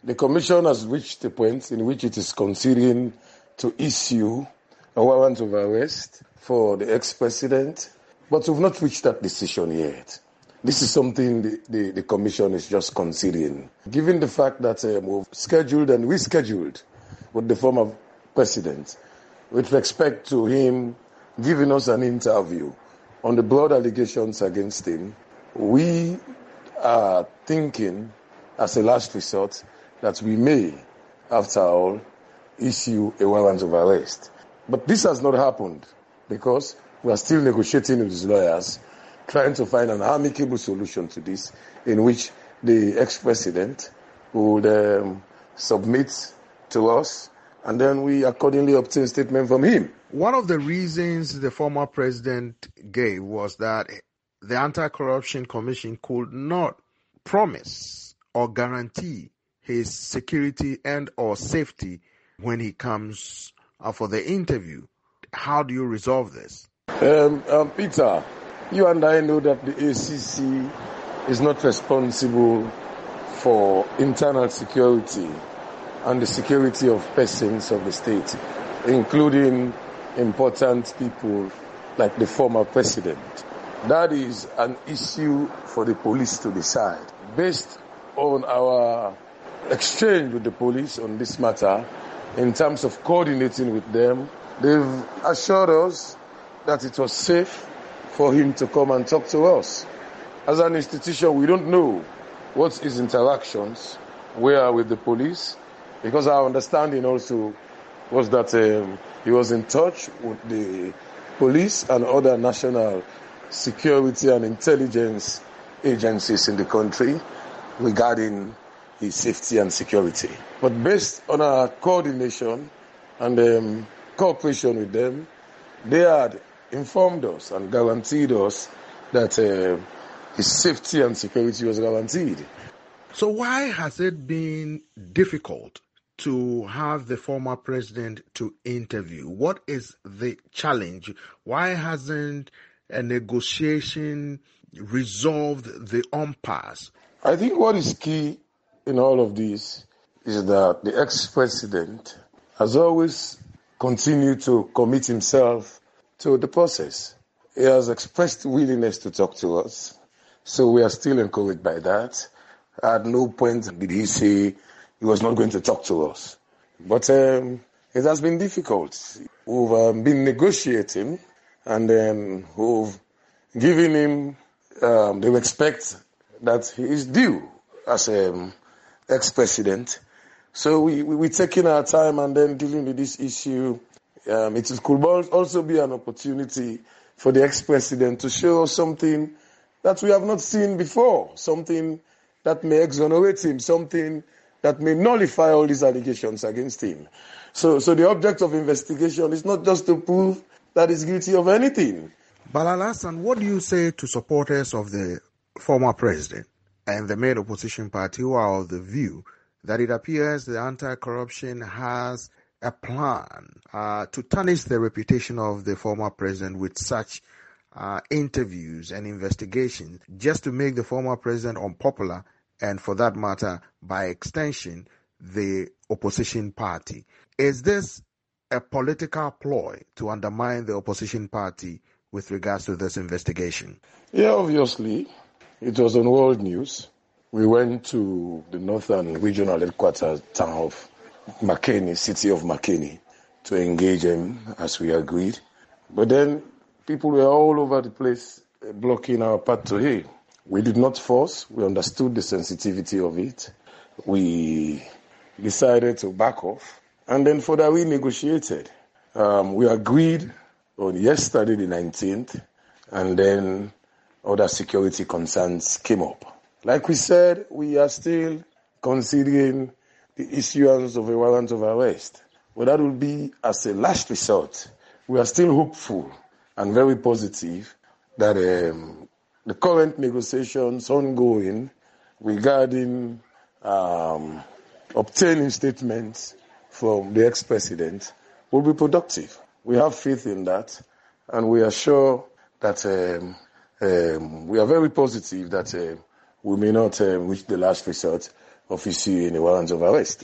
The Commission has reached a point in which it is considering to issue a warrant of arrest for the ex-president, but we've not reached that decision yet. This is something the Commission is just considering. Given the fact that we've scheduled and rescheduled with the former president with respect to him giving us an interview on the broad allegations against him, we are thinking, as a last resort, that we may, after all, issue a warrant of arrest. But this has not happened because we are still negotiating with his lawyers, trying to find an amicable solution to this, in which the ex-president would submit to us, and then we accordingly obtain a statement from him. One of the reasons the former president gave was that the Anti-Corruption Commission could not promise or guarantee his security and or safety when he comes for the interview. How do you resolve this? Peter, you and I know that the ACC is not responsible for internal security and the security of persons of the state, including important people like the former president. That is an issue for the police to decide. Based on our exchange with the police on this matter, in terms of coordinating with them, they've assured us that it was safe for him to come and talk to us. As an institution, we don't know what his interactions were with the police, because our understanding also was that he was in touch with the police and other national security and intelligence agencies in the country regarding his safety and security. But based on our coordination and cooperation with them, they had informed us and guaranteed us that his safety and security was guaranteed. So why has it been difficult to have the former president to interview? What is the challenge? Why hasn't a negotiation resolved the impasse? I think what is key in all of this is that the ex-president has always continued to commit himself to the process. He has expressed willingness to talk to us, so we are still encouraged by that. At no point did he say he was not going to talk to us. But it has been difficult. We've been negotiating, and then we've given him the respect that he is due as ex-president. So we're taking our time and then dealing with this issue. It could also be an opportunity for the ex-president to show us something that we have not seen before, something that may exonerate him, something that may nullify all these allegations against him. So the object of investigation is not just to prove that he's guilty of anything. Bala Alhassan, what do you say to supporters of the former president and the main opposition party who are of the view that it appears the anti-corruption has a plan to tarnish the reputation of the former president with such interviews and investigations, just to make the former president unpopular, and for that matter, by extension, the opposition party? Is this a political ploy to undermine the opposition party with regards to this investigation? Yeah, obviously. It was on world news. We went to the northern regional headquarters town of Makeni, city of Makeni, to engage him as we agreed. But then people were all over the place blocking our path to him. We did not force. We understood the sensitivity of it. We decided to back off. And then further we negotiated. We agreed on yesterday, the 19th, and then other security concerns came up. Like we said, we are still considering the issuance of a warrant of arrest. But that will be as a last resort. We are still hopeful and very positive that the current negotiations ongoing regarding obtaining statements from the ex-president will be productive. We have faith in that, and we are sure that we are very positive that we may not reach the last resort, of issuing a warrant of arrest.